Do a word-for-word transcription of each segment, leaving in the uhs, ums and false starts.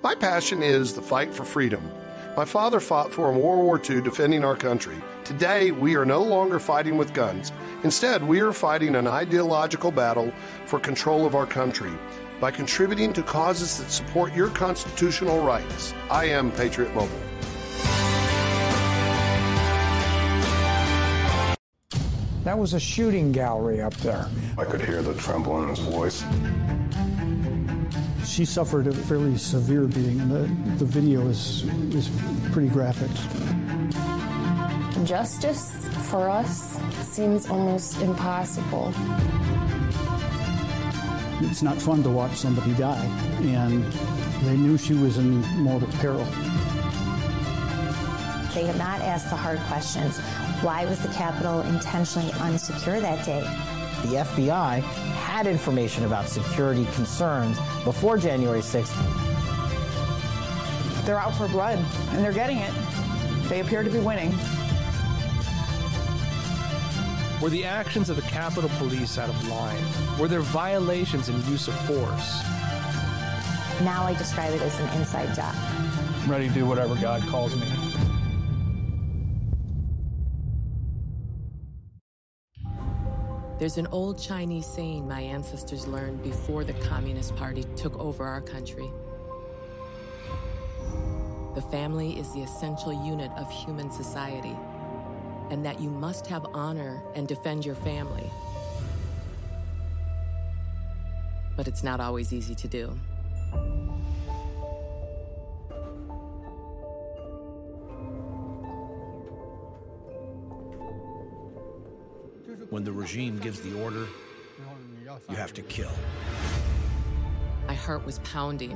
My passion is the fight for freedom. My father fought for in World War Two defending our country. Today, we are no longer fighting with guns. Instead, we are fighting an ideological battle for control of our country by contributing to causes that support your constitutional rights. I am Patriot Mobile. That was a shooting gallery up there. I could hear the tremble in his voice. She suffered a fairly severe beating, and the, the video is, is pretty graphic. Justice for us seems almost impossible. It's not fun to watch somebody die, and they knew she was in mortal peril. They have not asked the hard questions. Why was the Capitol intentionally unsecure that day? The F B I had information about security concerns before January sixth. They're out for blood, and they're getting it. They appear to be winning. Were the actions of the Capitol Police out of line? Were there violations in use of force? Now I describe it as an inside job. I'm ready to do whatever God calls me. There's an old Chinese saying my ancestors learned before the Communist Party took over our country. The family is the essential unit of human society, and that you must have honor and defend your family. But it's not always easy to do. When the regime gives the order, you have to kill. My heart was pounding.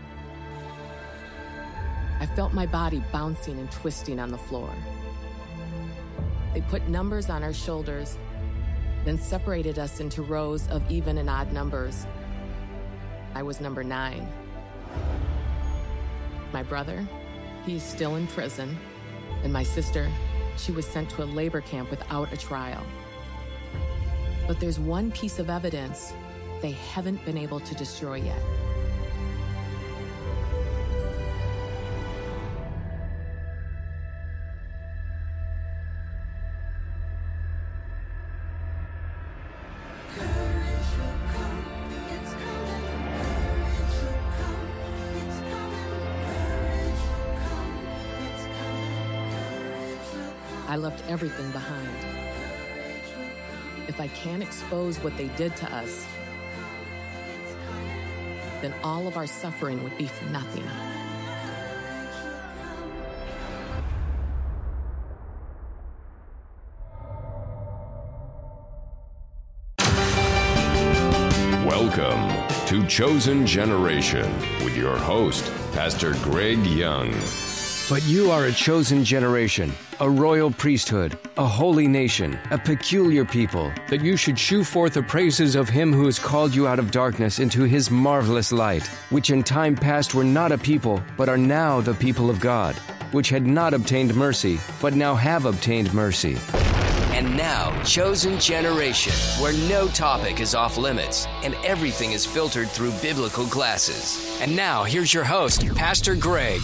I felt my body bouncing and twisting on the floor. They put numbers on our shoulders, then separated us into rows of even and odd numbers. I was number nine. My brother, he is still in prison, and my sister, she was sent to a labor camp without a trial. But there's one piece of evidence they haven't been able to destroy yet. I left everything behind. If I can't expose what they did to us, then all of our suffering would be for nothing. Welcome to Chosen Generation with your host, Pastor Greg Young. But you are a chosen generation, a royal priesthood, a holy nation, a peculiar people, that you should shew forth the praises of him who has called you out of darkness into his marvelous light, which in time past were not a people, but are now the people of God, which had not obtained mercy, but now have obtained mercy. And now, Chosen Generation, where no topic is off limits and everything is filtered through biblical glasses. And now, here's your host, Pastor Greg.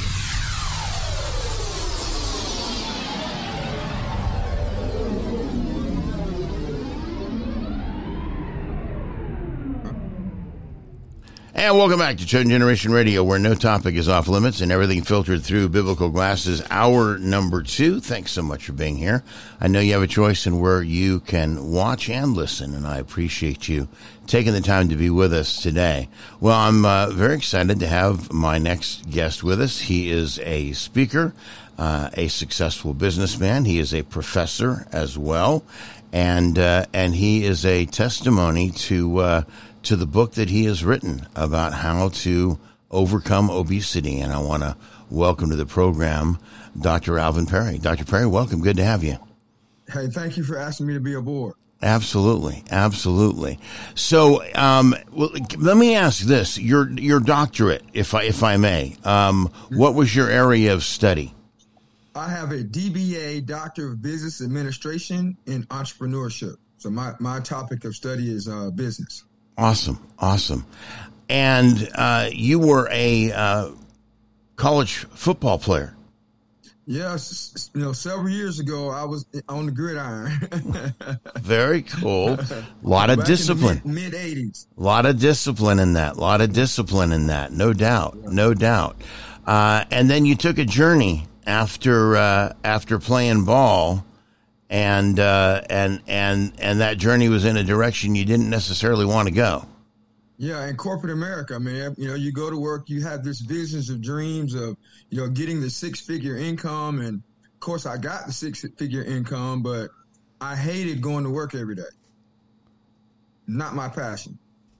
And welcome back to Chosen Generation Radio, where no topic is off limits and everything filtered through biblical glasses. Hour number two. Thanks so much for being here. I know you have a choice in where you can watch and listen, and I appreciate you taking the time to be with us today. Well, I'm uh, very excited to have my next guest with us. He is a speaker, uh, a successful businessman. He is a professor as well, and uh, and he is a testimony to uh, to the book that he has written about how to overcome obesity. And I want to welcome to the program Doctor Alvin Perry. Doctor Perry, welcome. Good to have you. Hey, thank you for asking me to be aboard. Absolutely. Absolutely. So, um, well, let me ask this, your, your doctorate, if I, if I may, um, what was your area of study? I have a D B A, Doctor of Business Administration in Entrepreneurship. So my, my topic of study is uh, business. Awesome. Awesome. And uh, you were a uh, college football player. Yes, you know, several years ago, I was on the gridiron. Very cool. A lot of Back discipline. In the mid eighties. A lot of discipline in that. A lot of discipline in that. No doubt. No doubt. Uh, and then you took a journey after uh, after playing ball, and uh, and and and that journey was in a direction you didn't necessarily want to go. Yeah, in corporate America, man, you know, you go to work, you have this visions of dreams of, you know, getting the six-figure income. And, of course, I got the six-figure income, but I hated going to work every day. Not my passion.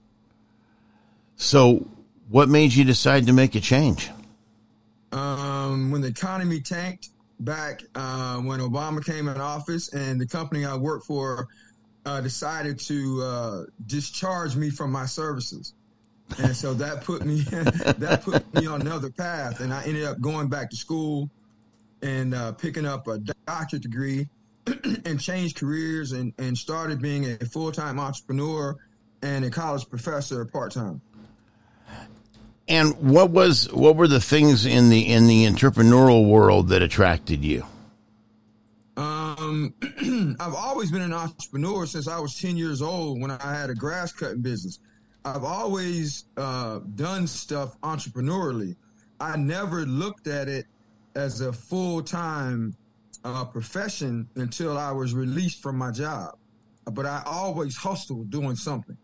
So what made you decide to make a change? Um, when the economy tanked back uh, when Obama came in office, and the company I worked for Uh, decided to uh, discharge me from my services, and so that put me that put me on another path, and I ended up going back to school and uh, picking up a doctorate degree and changed careers and, and started being a full-time entrepreneur and a college professor part-time. And what was what were the things in the in the entrepreneurial world that attracted you? Um, I've always been an entrepreneur since I was ten years old when I had a grass cutting business. I've always uh, done stuff entrepreneurially. I never looked at it as a full-time uh, profession until I was released from my job. But I always hustled doing something.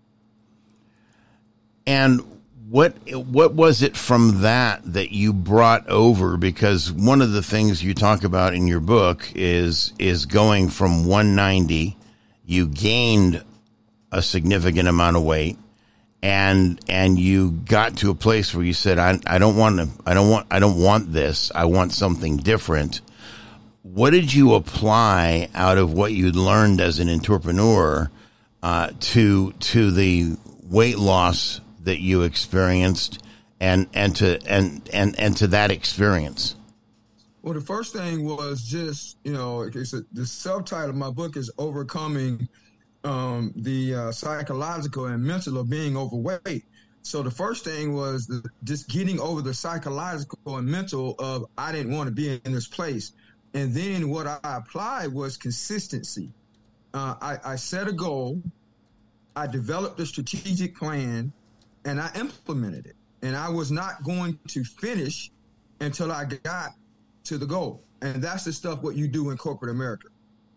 And what what was it from that that you brought over? Because one of the things you talk about in your book is is going from one ninety, you gained a significant amount of weight, and and you got to a place where you said, I I don't want to I don't want I don't want this. I want something different. What did you apply out of what you'd learned as an entrepreneur uh, to to the weight loss that you experienced, and and to and and and to that experience? Well, the first thing was just, you know, it's a, the subtitle of my book is Overcoming um, the uh, Psychological and Mental of Being Overweight. So the first thing was the, just getting over the psychological and mental of I didn't want to be in this place. And then what I applied was consistency. Uh, I, I set a goal, I developed a strategic plan, and I implemented it. And I was not going to finish until I got to the goal. And that's the stuff what you do in corporate America.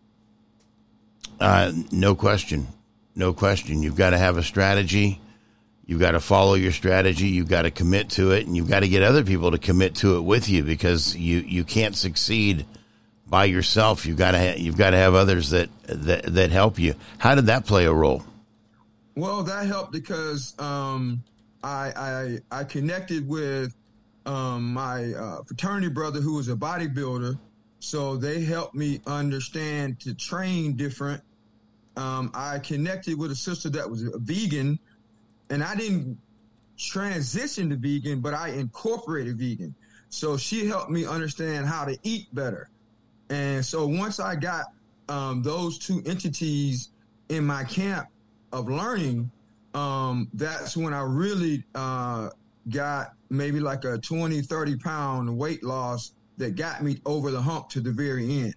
Uh, no question. No question. You've got to have a strategy. You've got to follow your strategy. You've got to commit to it. And you've got to get other people to commit to it with you, because you, you can't succeed by yourself. You've got to ha- you've got to have others that, that, that help you. How did that play a role? Well, that helped because um, I, I I connected with um, my uh, fraternity brother who was a bodybuilder, so they helped me understand to train different. Um, I connected with a sister that was a vegan, and I didn't transition to vegan, but I incorporated vegan. So she helped me understand how to eat better. And so once I got um, those two entities in my camp of learning, um, that's when I really uh, got maybe like a twenty, thirty pound weight loss that got me over the hump to the very end.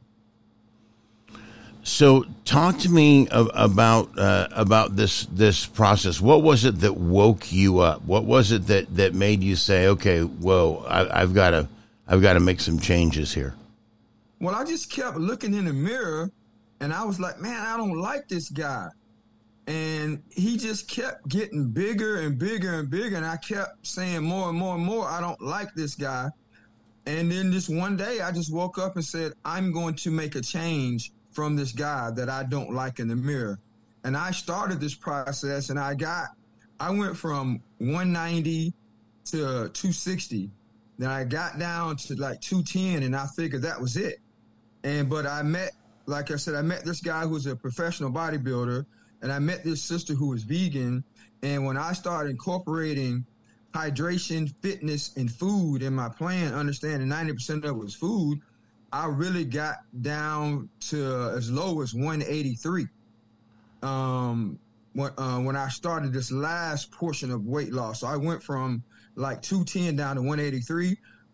So talk to me of, about uh, about this this process. What was it that woke you up? What was it that, that made you say, okay, whoa, I, I've got to I've got to make some changes here? Well, I just kept looking in the mirror, and I was like, man, I don't like this guy. And he just kept getting bigger and bigger and bigger. And I kept saying more and more and more, I don't like this guy. And then just one day I just woke up and said, I'm going to make a change from this guy that I don't like in the mirror. And I started this process, and I got, I went from one ninety to two sixty. Then I got down to like two ten, and I figured that was it. And, but I met, like I said, I met this guy who's a professional bodybuilder, and I met this sister who was vegan. And when I started incorporating hydration, fitness, and food in my plan, understanding ninety percent of it was food, I really got down to as low as one eighty-three. Um, when, uh, when I started this last portion of weight loss. So I went from like two ten down to one eighty-three.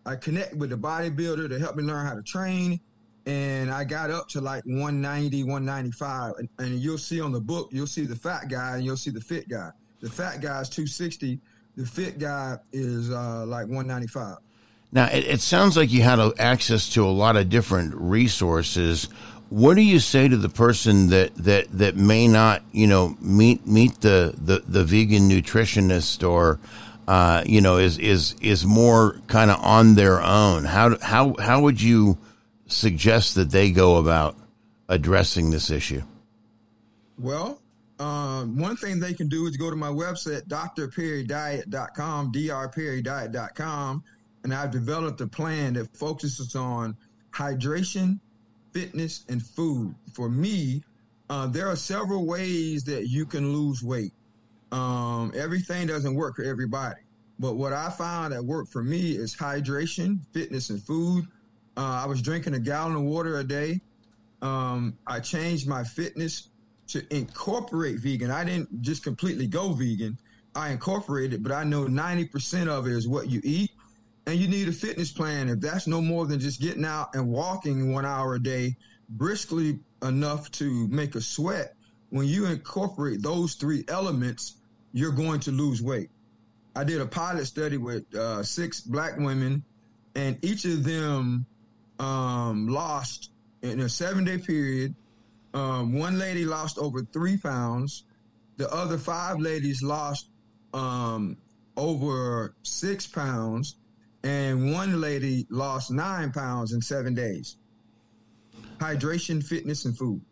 I connected with the bodybuilder to help me learn how to train. And I got up to like one ninety, one ninety-five. And, and you'll see on the book, you'll see the fat guy and you'll see the fit guy. The fat guy is two sixty. The fit guy is uh, like one ninety-five. Now, it, it sounds like you had a, access to a lot of different resources. What do you say to the person that, that, that may not, you know, meet meet the, the, the vegan nutritionist or, uh, you know, is is is more kind of on their own? How how how would you suggest that they go about addressing this issue? Well, um, one thing they can do is go to my website, d r perry diet dot com, d r perry diet dot com, and I've developed a plan that focuses on hydration, fitness, and food. For me, uh, there are several ways that you can lose weight. Um, everything doesn't work for everybody, but what I found that worked for me is hydration, fitness, and food. Uh, I was drinking a gallon of water a day. Um, I changed my fitness to incorporate vegan. I didn't just completely go vegan. I incorporated it, but I know ninety percent of it is what you eat. And you need a fitness plan. If that's no more than just getting out and walking one hour a day, briskly enough to make a sweat, when you incorporate those three elements, you're going to lose weight. I did a pilot study with uh, six black women, and each of them um, lost in a seven-day period. Um, one lady lost over three pounds. The other five ladies lost um, over six pounds. And one lady lost nine pounds in seven days. Hydration, fitness, and food.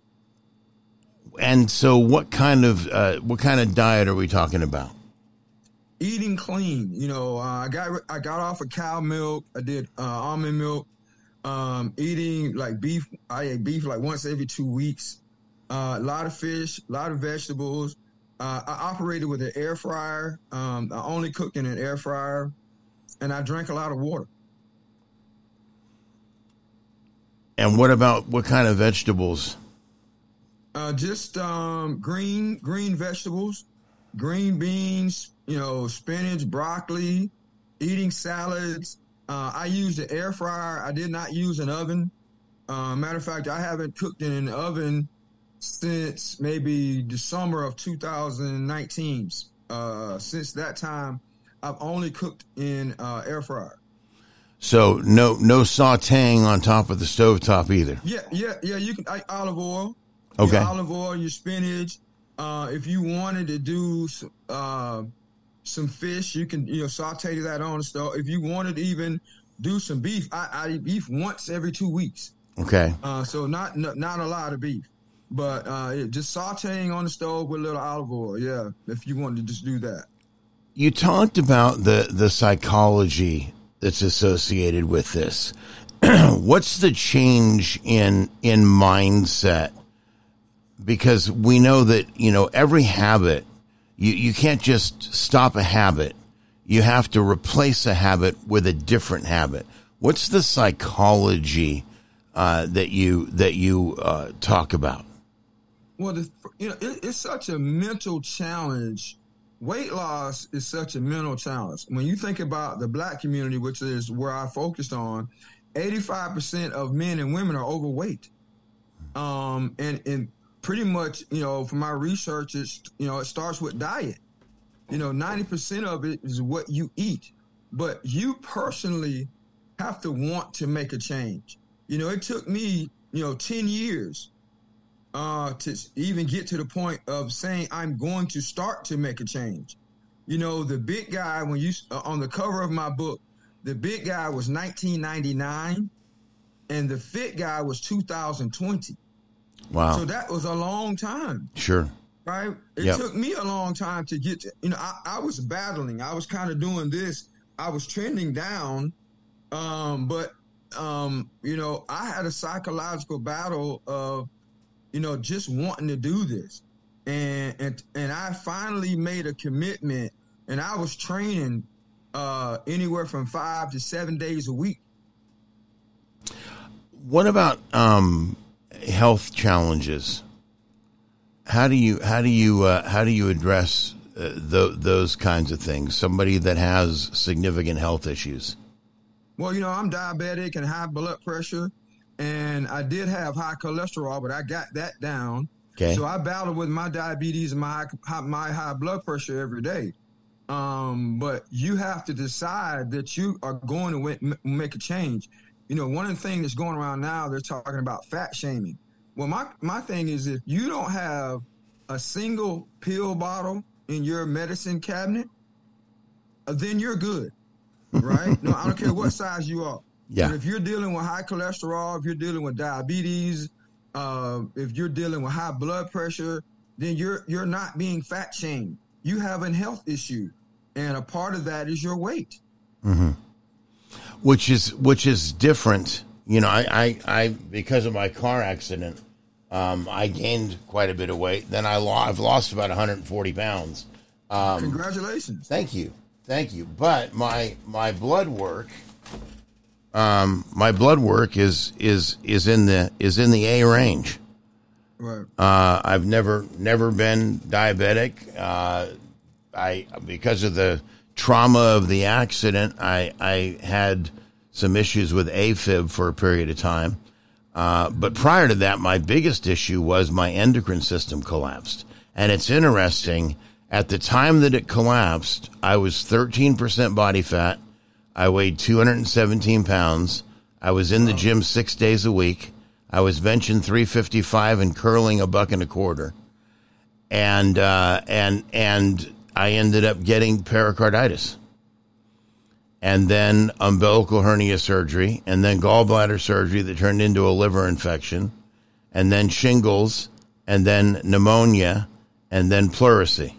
And so, what kind of uh, what kind of diet are we talking about? Eating clean. You know, uh, I got I got off of cow milk. I did uh, almond milk. Um, eating like beef. I ate beef like once every two weeks. Uh, a lot of fish, a lot of vegetables. Uh, I operated with an air fryer. Um, I only cooked in an air fryer. And I drank a lot of water. And what about what kind of vegetables? Uh, just um, green green vegetables, green beans, you know, spinach, broccoli, eating salads. Uh, I used an air fryer. I did not use an oven. Uh, matter of fact, I haven't cooked in an oven since maybe the summer of two thousand nineteen. Uh, since that time, I've only cooked in uh, air fryer. So no no sautéing on top of the stovetop either. Yeah, yeah, yeah. You can I, olive oil. Okay. Your olive oil, your spinach. Uh, if you wanted to do uh, some fish, you can you know saute that on the stove. If you wanted to even do some beef, I, I eat beef once every two weeks. Okay. Uh, so not, not not a lot of beef, but uh, just sautéing on the stove with a little olive oil. Yeah, if you wanted to just do that. You talked about the, the psychology that's associated with this. What's the change in in mindset? Because we know that, you know, every habit, you, you can't just stop a habit. You have to replace a habit with a different habit. What's the psychology uh, that you that you uh, talk about? Well, the, you know, it, it's such a mental challenge. Weight loss is such a mental challenge. When you think about the black community, which is where I focused on, eighty-five percent of men and women are overweight. Um, and, and pretty much, you know, from my research, it's, you know, it starts with diet. You know, ninety percent of it is what you eat. But you personally have to want to make a change. You know, it took me, you know, ten years Uh, to even get to the point of saying I'm going to start to make a change. You know, the big guy, when you uh, on the cover of my book, the big guy was nineteen ninety-nine and the fit guy was two thousand twenty. Wow. So that was a long time. Sure. Right? It Yep. took me a long time to get to, you know, I, I was battling. I was kind of doing this. I was trending down. Um, but, um, you know, I had a psychological battle of, you know, just wanting to do this. And, and, and I finally made a commitment, and I was training uh, anywhere from five to seven days a week. What about um, health challenges? How do you how do you uh, how do you address uh, th- those kinds of things? Somebody that has significant health issues. Well, you know, I'm diabetic and high blood pressure, and I did have high cholesterol, but I got that down. Okay. So I battle with my diabetes and my high, my high blood pressure every day. Um, but you have to decide that you are going to w- make a change. You know, one of the things that's going around now, they're talking about fat shaming. Well, my, my thing is, if you don't have a single pill bottle in your medicine cabinet, uh, then you're good, right? No, I don't care what size you are. Yeah. But if you're dealing with high cholesterol, if you're dealing with diabetes, uh, if you're dealing with high blood pressure, then you're you're not being fat shamed. You have a health issue, and a part of that is your weight. Mm-hmm. Which is which is different. You know, I, I, I because of my car accident, um, I gained quite a bit of weight. Then I lo- I've lost about one hundred forty pounds. Um, Congratulations! Thank you, thank you. But my my blood work, um, my blood work is is is in the is in the A range. Right. Uh, I've never never been diabetic. Uh, I because of the trauma of the accident, I I had some issues with AFib for a period of time. Uh, but prior to that, my biggest issue was my endocrine system collapsed. And it's interesting, at the time that it collapsed, I was thirteen percent body fat. I weighed two hundred seventeen pounds. I was in the gym six days a week. I was benching three fifty-five and curling a buck and a quarter. And, uh, and, and I ended up getting pericarditis. And then umbilical hernia surgery, and then gallbladder surgery that turned into a liver infection, and then shingles, and then pneumonia, and then pleurisy.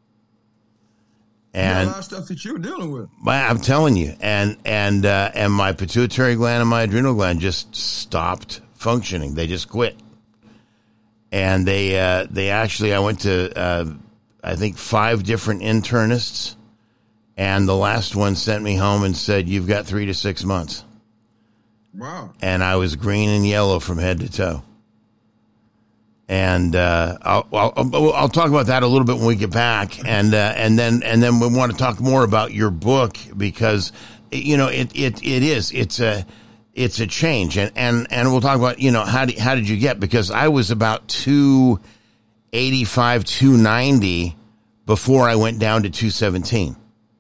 And a lot of stuff that you're dealing with. I'm telling you, and and uh, and my pituitary gland and my adrenal gland just stopped functioning. They just quit. And they uh, they actually, I went to uh, I think five different internists. And the last one sent me home and said, "You've got three to six months." Wow. And I was green and yellow from head to toe. And uh, I'll, I'll I'll talk about that a little bit when we get back, and uh, and then and then we want to talk more about your book, because you know it it, it is it's a it's a change, and, and, and we'll talk about you know how did, how did you get, because I was about two eighty-five, two ninety before I went down to two seventeen.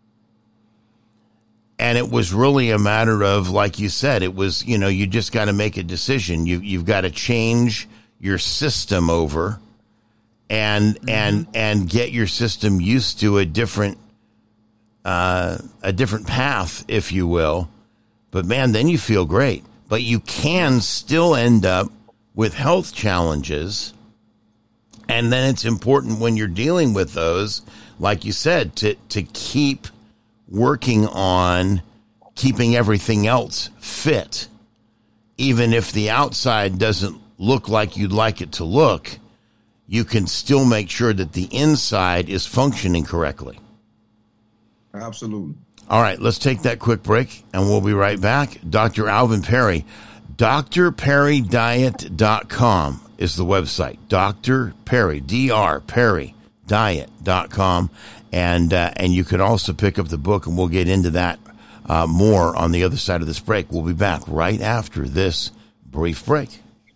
And it was really a matter of, like you said, it was, you know, you just got to make a decision. You, you've got to change your system over and, mm-hmm. and, and get your system used to a different, uh, a different path, if you will. But man, then you feel great, but you can still end up with health challenges. And then it's important when you're dealing with those, like you said, to, to keep working on keeping everything else fit. Even if the outside doesn't look like you'd like it to look, you can still make sure that the inside is functioning correctly. Absolutely. All right, let's take that quick break, and we'll be right back. Doctor Alvin Perry, D R Perry Diet dot com is the website. Doctor Perry, D R Perry Diet dot com. And uh, and you can also pick up the book, and we'll get into that uh, more on the other side of this break. We'll be back right after this brief break.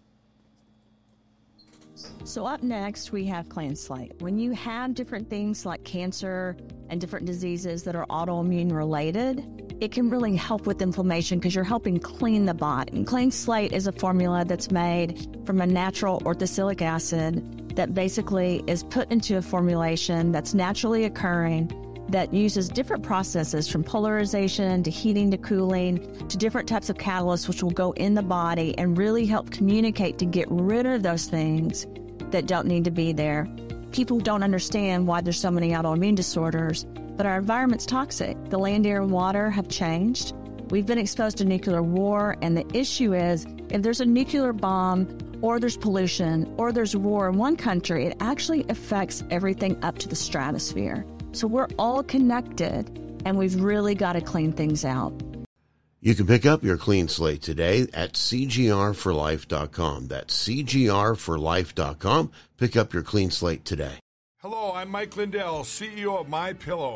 So up next, we have Clean Slate. When you have different things like cancer and different diseases that are autoimmune related, it can really help with inflammation because you're helping clean the body. And Clean Slate is a formula that's made from a natural orthosilic acid that basically is put into a formulation that's naturally occurring, that uses different processes from polarization to heating to cooling to different types of catalysts which will go in the body and really help communicate to get rid of those things that don't need to be there. People don't understand why there's so many autoimmune disorders, but our environment's toxic. The land, air, and water have changed. We've been exposed to nuclear war, and the issue is if there's a nuclear bomb or there's pollution, or there's war in one country, it actually affects everything up to the stratosphere. So we're all connected, and we've really got to clean things out. You can pick up your Clean Slate today at C G R for life dot com. That's C G R for life dot com. Pick up your Clean Slate today. Hello, I'm Mike Lindell, C E O of MyPillow.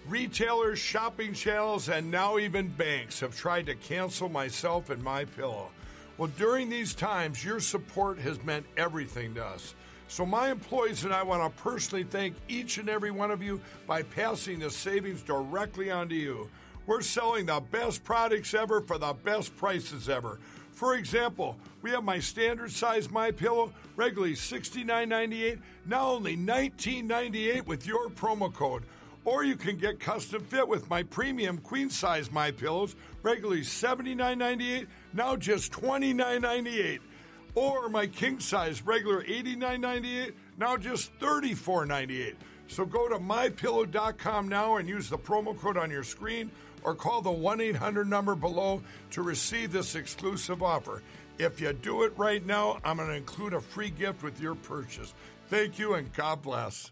Retailers, shopping channels, and now even banks have tried to cancel myself and MyPillow. Well, during these times, your support has meant everything to us. So my employees and I want to personally thank each and every one of you by passing the savings directly onto you. We're selling the best products ever for the best prices ever. For example, we have my standard size MyPillow, regularly sixty-nine ninety-eight, now only nineteen ninety-eight with your promo code. Or you can get custom fit with my premium queen size MyPillows, regularly seventy-nine ninety-eight, now just twenty-nine ninety-eight. Or my king size, regular eighty-nine ninety-eight, now just thirty-four ninety-eight. So go to my pillow dot com now and use the promo code on your screen, or call the one eight hundred number below to receive this exclusive offer. If you do it right now, I'm going to include a free gift with your purchase. Thank you and God bless.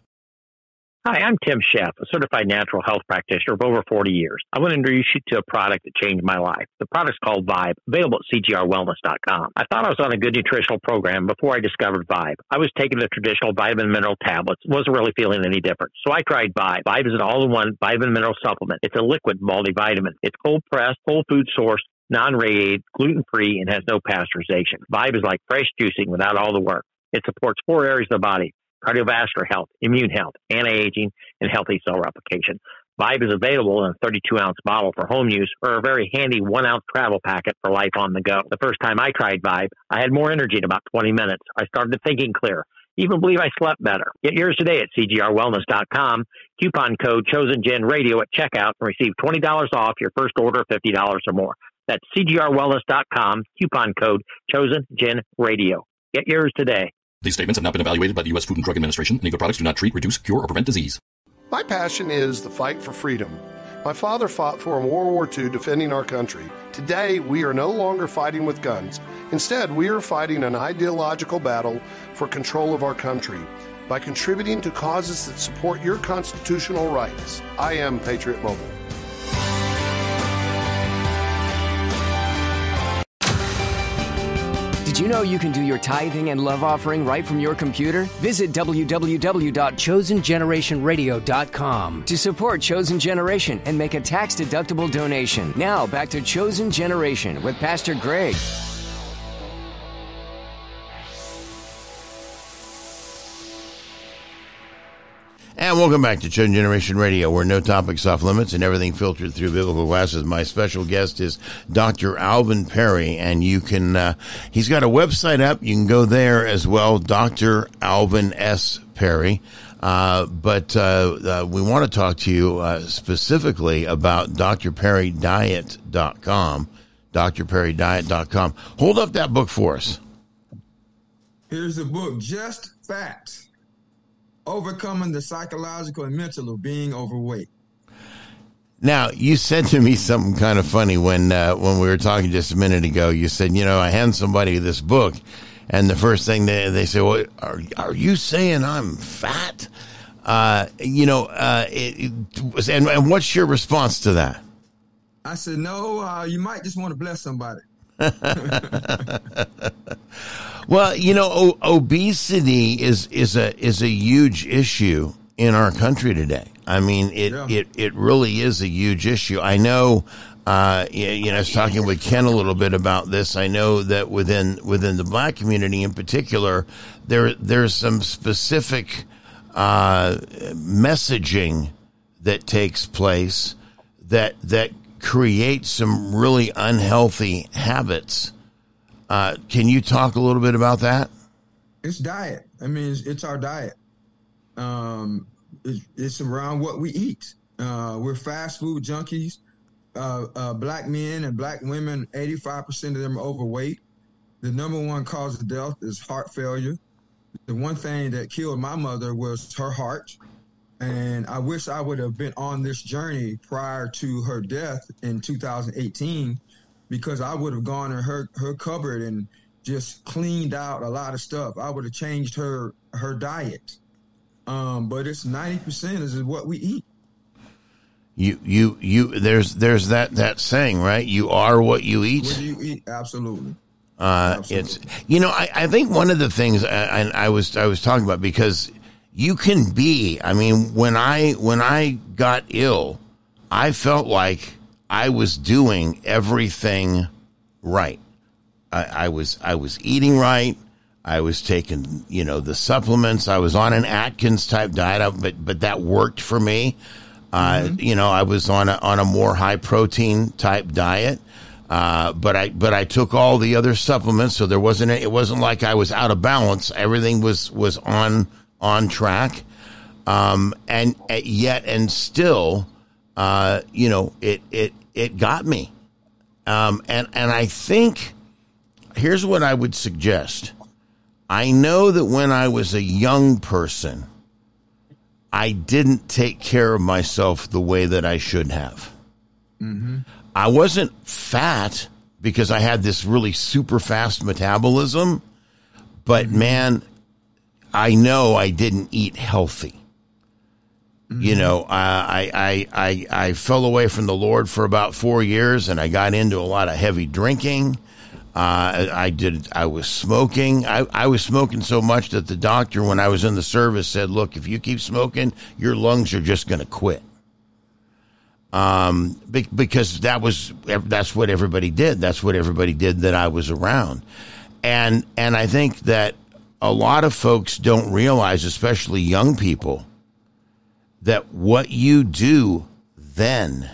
Hi, I'm Tim Sheff, a certified natural health practitioner of over forty years. I want to introduce you to a product that changed my life. The product's called Vibe, available at C G R wellness dot com. I thought I was on a good nutritional program before I discovered Vibe. I was taking the traditional vitamin and mineral tablets, wasn't really feeling any different. So I tried Vibe. Vibe is an all-in-one vitamin and mineral supplement. It's a liquid multivitamin. It's cold-pressed, whole food source, non-radiated, gluten-free, and has no pasteurization. Vibe is like fresh juicing without all the work. It supports four areas of the body: cardiovascular health, immune health, anti-aging, and healthy cell replication. Vibe is available in a thirty-two ounce bottle for home use or a very handy one ounce travel packet for life on the go. The first time I tried Vibe, I had more energy in about twenty minutes. I started thinking clear. Even believe I slept better. Get yours today at C G R wellness dot com. Coupon code ChosenGenRadio at checkout and receive twenty dollars off your first order of fifty dollars or more. That's C G R wellness dot com. Coupon code ChosenGenRadio. Get yours today. These statements have not been evaluated by the U S Food and Drug Administration, and either products do not treat, reduce, cure, or prevent disease. My passion is the fight for freedom. My father fought for in World War Two defending our country. Today, we are no longer fighting with guns. Instead, we are fighting an ideological battle for control of our country by contributing to causes that support your constitutional rights. I am Patriot Mobile. Did you know you can do your tithing and love offering right from your computer? Visit w w w dot chosen generation radio dot com to support Chosen Generation and make a tax-deductible donation. Now, back to Chosen Generation with Pastor Greg. And welcome back to Chosen Generation Radio, where no topics off limits and everything filtered through biblical glasses. My special guest is Doctor Alvin Perry, and you can, uh, he's got a website up. You can go there as well, Doctor Alvin S. Perry. Uh, but, uh, uh, we want to talk to you, uh, specifically about D R perry diet dot com, D R perry diet dot com. Hold up that book for us. Here's the book, Just Facts. Overcoming the psychological and mental of being overweight. Now, you said to me something kind of funny when uh, when we were talking just a minute ago. You said, you know, I hand somebody this book, and the first thing they they say, well, are are you saying I'm fat? Uh, you know, uh, it, it was, and, and what's your response to that? I said, no, uh, you might just want to bless somebody. Well, you know, o- obesity is, is a is a huge issue in our country today. I mean, it yeah. it, it really is a huge issue. I know, uh, you know, I was talking with Ken a little bit about this. I know that within within the black community in particular, there there's some specific uh, messaging that takes place that that creates some really unhealthy habits. Uh, can you talk a little bit about that? It's diet. I mean, it's, it's our diet. Um, it's, it's around what we eat. Uh, we're fast food junkies. Uh, uh, black men and black women, eighty-five percent of them are overweight. The number one cause of death is heart failure. The one thing that killed my mother was her heart. And I wish I would have been on this journey prior to her death in two thousand eighteen, because I would have gone in her, her cupboard and just cleaned out a lot of stuff. I would have changed her her diet. Um, but it's ninety percent is what we eat. You you you there's there's that, that saying, right? You are what you eat. What do you eat? Absolutely. Uh, Absolutely. It's, you know, I, I think one of the things I, I was I was talking about, because you can be, I mean, when I, when I got ill, I felt like I was doing everything right. I, I was, I was eating right. I was taking, you know, the supplements. I was on an Atkins type diet, but, but that worked for me. Uh, mm-hmm. You know, I was on a, on a more high protein type diet. Uh, but I, but I took all the other supplements. So there wasn't, a, it wasn't like I was out of balance. Everything was, was on, on track. Um, and yet, and still, uh, you know, it, it, it got me. Um, and, and I think here's what I would suggest. I know that when I was a young person, I didn't take care of myself the way that I should have. Mm-hmm. I wasn't fat because I had this really super fast metabolism, but mm-hmm. man, I know I didn't eat healthy. Mm-hmm. You know, I, I, I, I fell away from the Lord for about four years and I got into a lot of heavy drinking. Uh, I did, I was smoking. I, I was smoking so much that the doctor, when I was in the service, said, look, if you keep smoking, your lungs are just going to quit. Um, be, because that was, that's what everybody did. That's what everybody did that I was around. And, and I think that a lot of folks don't realize, especially young people, that what you do then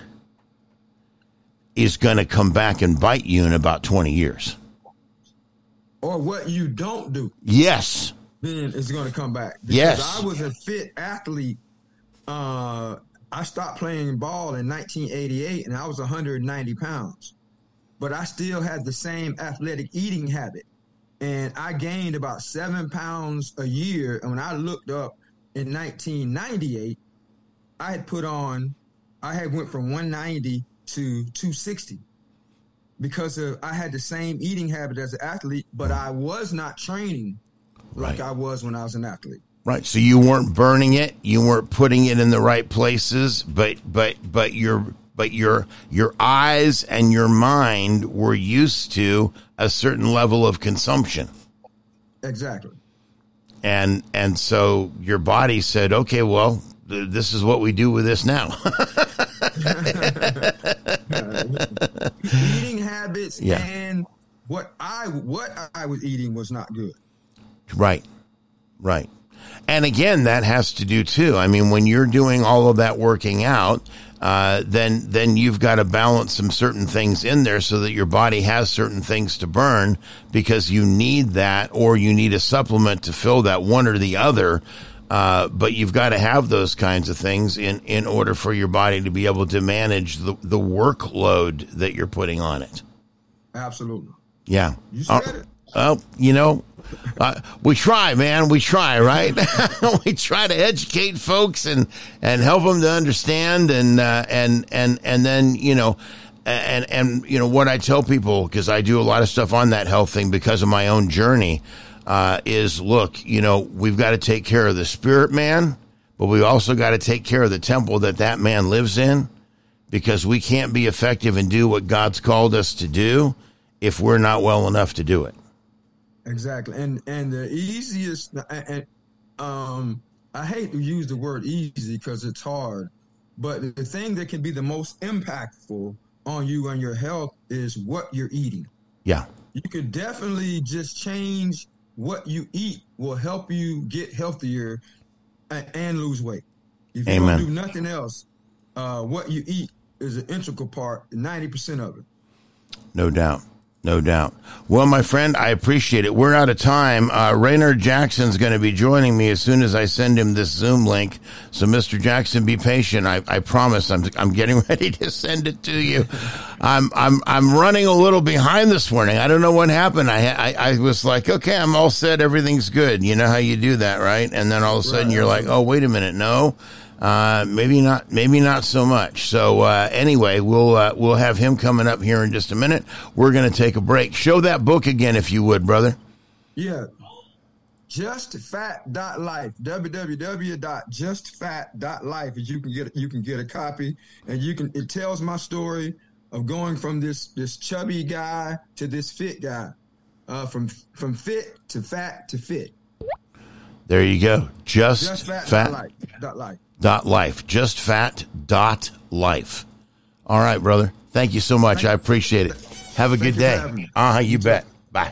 is going to come back and bite you in about twenty years. Or what you don't do. Yes. Then it's going to come back. Because yes. I was a fit athlete. Uh, I stopped playing ball in nineteen eighty-eight and I was one hundred ninety pounds. But I still had the same athletic eating habit. And I gained about seven pounds a year. And when I looked up in nineteen ninety-eight, I had put on, I had went from one ninety to two sixty because of, I had the same eating habit as an athlete, but I was not training like right. I was when I was an athlete. Right. So you weren't burning it. You weren't putting it in the right places, but, but, but your, but your, your eyes and your mind were used to a certain level of consumption. Exactly. And, and so your body said, okay, well, th- this is what we do with this now. Eating habits yeah. and what I, what I was eating was not good. Right. Right. And again, that has to do too. I mean, when you're doing all of that working out, uh, then, then you've got to balance some certain things in there so that your body has certain things to burn because you need that, or you need a supplement to fill that, one or the other. Uh, but you've got to have those kinds of things in, in order for your body to be able to manage the, the workload that you're putting on it. Absolutely. Yeah. You said uh, it. Well, you know, uh, we try, man. We try, right? We try to educate folks and, and help them to understand. And, uh, and, and, and then, you know, and, and, you know, what I tell people, because I do a lot of stuff on that health thing because of my own journey, uh, is look, you know, we've got to take care of the spirit man, but we also got to take care of the temple that that man lives in, because we can't be effective and do what God's called us to do if we're not well enough to do it. Exactly. And and the easiest, and um, I hate to use the word easy because it's hard, but the thing that can be the most impactful on you and your health is what you're eating. Yeah. You could definitely just change what you eat will help you get healthier and, and lose weight. If you Amen. don't do nothing else, uh, what you eat is an integral part, ninety percent of it. No doubt. No doubt. Well, my friend, I appreciate it. We're out of time. Uh, Raynard Jackson's going to be joining me as soon as I send him this Zoom link. So, Mister Jackson, be patient. I, I promise. I'm I'm getting ready to send it to you. I'm I'm I'm running a little behind this morning. I don't know what happened. I I, I was like, okay, I'm all set. Everything's good. You know how you do that, right? And then all of a sudden, right. You're like, oh, wait a minute, no. Uh, maybe not, maybe not so much. So, uh, anyway, we'll, uh, we'll have him coming up here in just a minute. We're going to take a break. Show that book again, if you would, brother. Yeah. just fat dot life, w w w dot just fat dot life. You can get, you can get a copy, and you can, it tells my story of going from this, this chubby guy to this fit guy, uh, from, from fit to fat to fit. There you go. Just, Just fat, fat dot life. Dot life. dot life. Just fat dot life. All right, brother. Thank you so much. I appreciate it. Have a Thank good you day. for having me. Uh huh. You bet. Bye.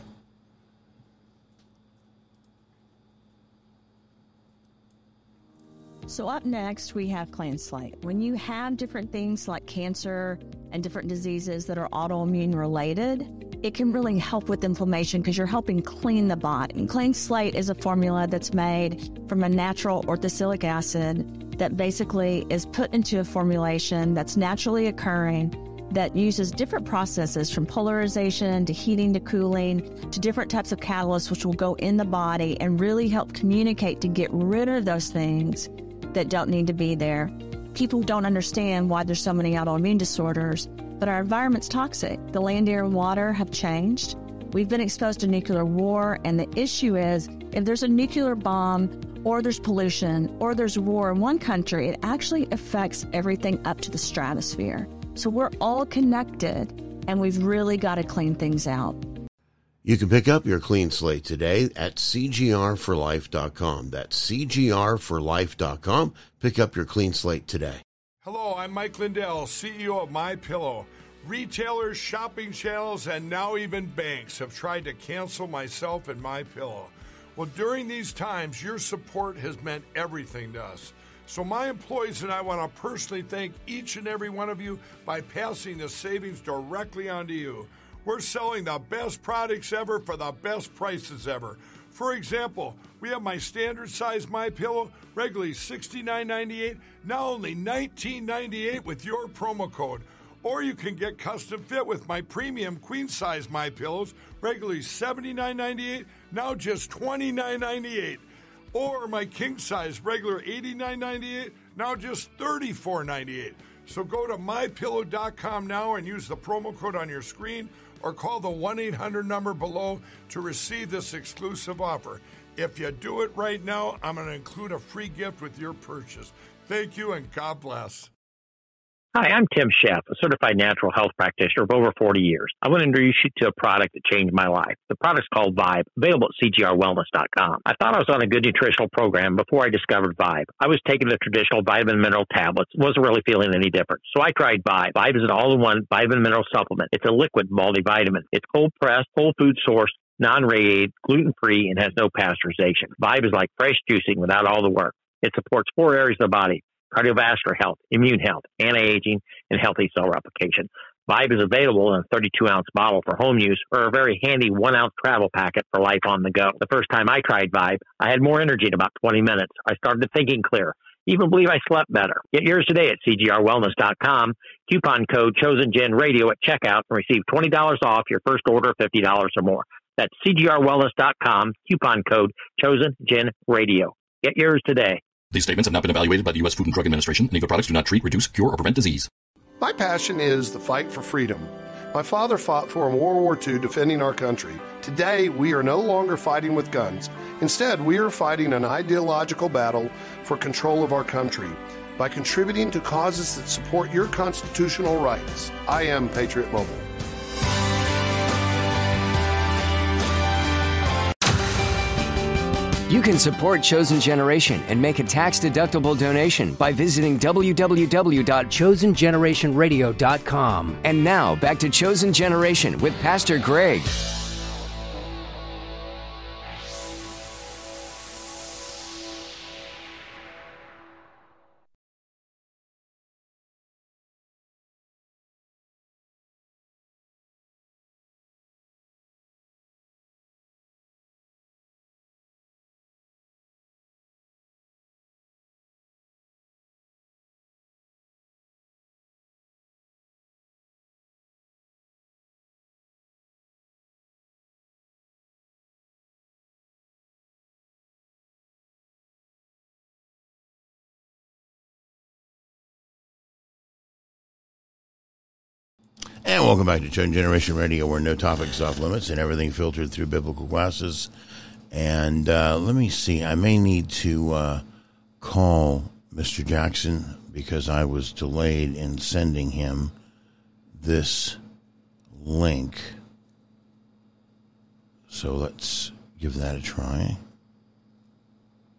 So up next, we have Clean Slate. When you have different things like cancer and different diseases that are autoimmune related, it can really help with inflammation because you're helping clean the body. And Clean Slate is a formula that's made from a natural orthosilic acid that basically is put into a formulation that's naturally occurring that uses different processes from polarization to heating to cooling to different types of catalysts which will go in the body and really help communicate to get rid of those things that don't need to be there. People don't understand why there's so many autoimmune disorders, but our environment's toxic. The land, air, and water have changed. We've been exposed to nuclear war, and the issue is if there's a nuclear bomb or there's pollution or there's war in one country, it actually affects everything up to the stratosphere. So we're all connected, and we've really got to clean things out. You can pick up your Clean Slate today at C G R for life dot com. That's C G R for life dot com. Pick up your Clean Slate today. Hello, I'm Mike Lindell, C E O of MyPillow. Retailers, shopping channels, and now even banks have tried to cancel myself and MyPillow. Well, during these times, your support has meant everything to us. So my employees and I want to personally thank each and every one of you by passing the savings directly on to you. We're selling the best products ever for the best prices ever. For example, we have my standard size MyPillow, regularly sixty-nine ninety-eight, now only nineteen ninety-eight with your promo code. Or you can get custom fit with my premium queen size MyPillows, regularly seventy-nine ninety-eight, now just twenty-nine ninety-eight. Or my king size, regular eighty-nine ninety-eight, now just thirty-four ninety-eight. So go to my pillow dot com now and use the promo code on your screen, or call the one eight hundred number below to receive this exclusive offer. If you do it right now, I'm going to include a free gift with your purchase. Thank you, and God bless. Hi, I'm Tim Sheff, a certified natural health practitioner of over forty years. I want to introduce you to a product that changed my life. The product's called Vibe, available at C G R wellness dot com. I thought I was on a good nutritional program before I discovered Vibe. I was taking the traditional vitamin mineral tablets, wasn't really feeling any different. So I tried Vibe. Vibe is an all-in-one vitamin mineral supplement. It's a liquid multivitamin. It's cold-pressed, whole food sourced, non-radiated, gluten-free, and has no pasteurization. Vibe is like fresh juicing without all the work. It supports four areas of the body: cardiovascular health, immune health, anti-aging, and healthy cell replication. Vibe is available in a thirty-two ounce bottle for home use or a very handy one ounce travel packet for life on the go. The first time I tried Vibe, I had more energy in about twenty minutes. I started thinking clear. Even believe I slept better. Get yours today at C G R wellness dot com. Coupon code ChosenGenRadio at checkout and receive twenty dollars off your first order of fifty dollars or more. That's C G R wellness dot com. Coupon code ChosenGenRadio. Get yours today. These statements have not been evaluated by the U S Food and Drug Administration, and other products do not treat, reduce, cure, or prevent disease. My passion is the fight for freedom. My father fought for in World War Two defending our country. Today, we are no longer fighting with guns. Instead, we are fighting an ideological battle for control of our country by contributing to causes that support your constitutional rights. I am Patriot Mobile. You can support Chosen Generation and make a tax-deductible donation by visiting w w w dot chosen generation radio dot com. And now, back to Chosen Generation with Pastor Greg. And welcome back to Chosen Generation Radio, where no topic is off limits and everything filtered through biblical glasses. And uh, let me see, I may need to uh, call Mister Jackson because I was delayed in sending him this link. So let's give that a try.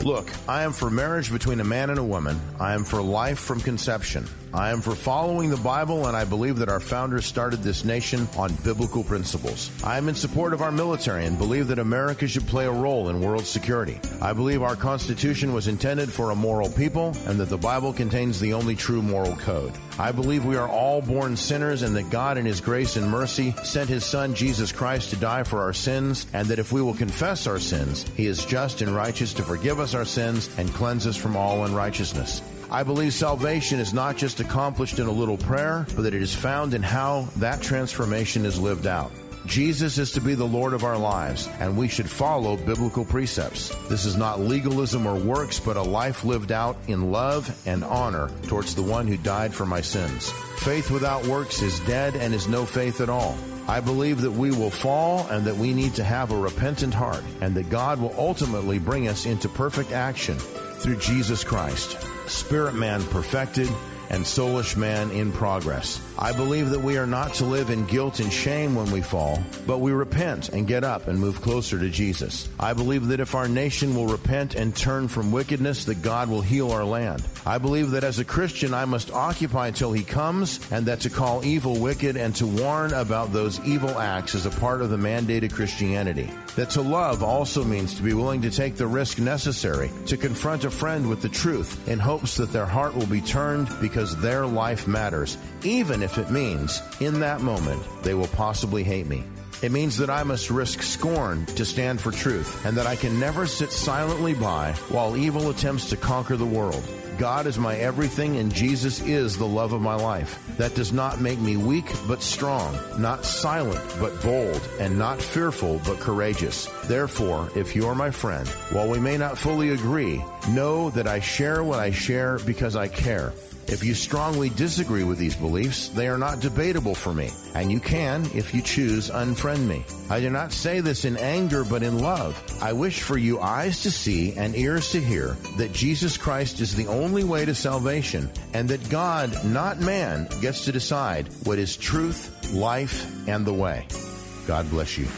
Look, I am for marriage between a man and a woman. I am for life from conception. I am for following the Bible, and I believe that our founders started this nation on biblical principles. I am in support of our military and believe that America should play a role in world security. I believe our Constitution was intended for a moral people and that the Bible contains the only true moral code. I believe we are all born sinners and that God in His grace and mercy sent His Son Jesus Christ to die for our sins, and that if we will confess our sins, He is just and righteous to forgive us our sins and cleanse us from all unrighteousness. I believe salvation is not just accomplished in a little prayer, but that it is found in how that transformation is lived out. Jesus is to be the Lord of our lives, and we should follow biblical precepts. This is not legalism or works, but a life lived out in love and honor towards the one who died for my sins. Faith without works is dead and is no faith at all. I believe that we will fall and that we need to have a repentant heart, and that God will ultimately bring us into perfect action through Jesus Christ. Spirit man perfected and soulish man in progress. I believe that we are not to live in guilt and shame when we fall, but we repent and get up and move closer to Jesus. I believe that if our nation will repent and turn from wickedness, that God will heal our land. I believe that as a Christian, I must occupy till He comes, and that to call evil wicked and to warn about those evil acts is a part of the mandated Christianity. That to love also means to be willing to take the risk necessary to confront a friend with the truth in hopes that their heart will be turned because their life matters, even if it means, in that moment, they will possibly hate me. It means that I must risk scorn to stand for truth, and that I can never sit silently by while evil attempts to conquer the world. God is my everything, and Jesus is the love of my life. That does not make me weak, but strong, not silent, but bold, and not fearful, but courageous. Therefore, if you are my friend, while we may not fully agree, know that I share what I share because I care. If you strongly disagree with these beliefs, they are not debatable for me, and you can, if you choose, unfriend me. I do not say this in anger, but in love. I wish for you eyes to see and ears to hear that Jesus Christ is the only way to salvation, and that God, not man, gets to decide what is truth, life, and the way. God bless you.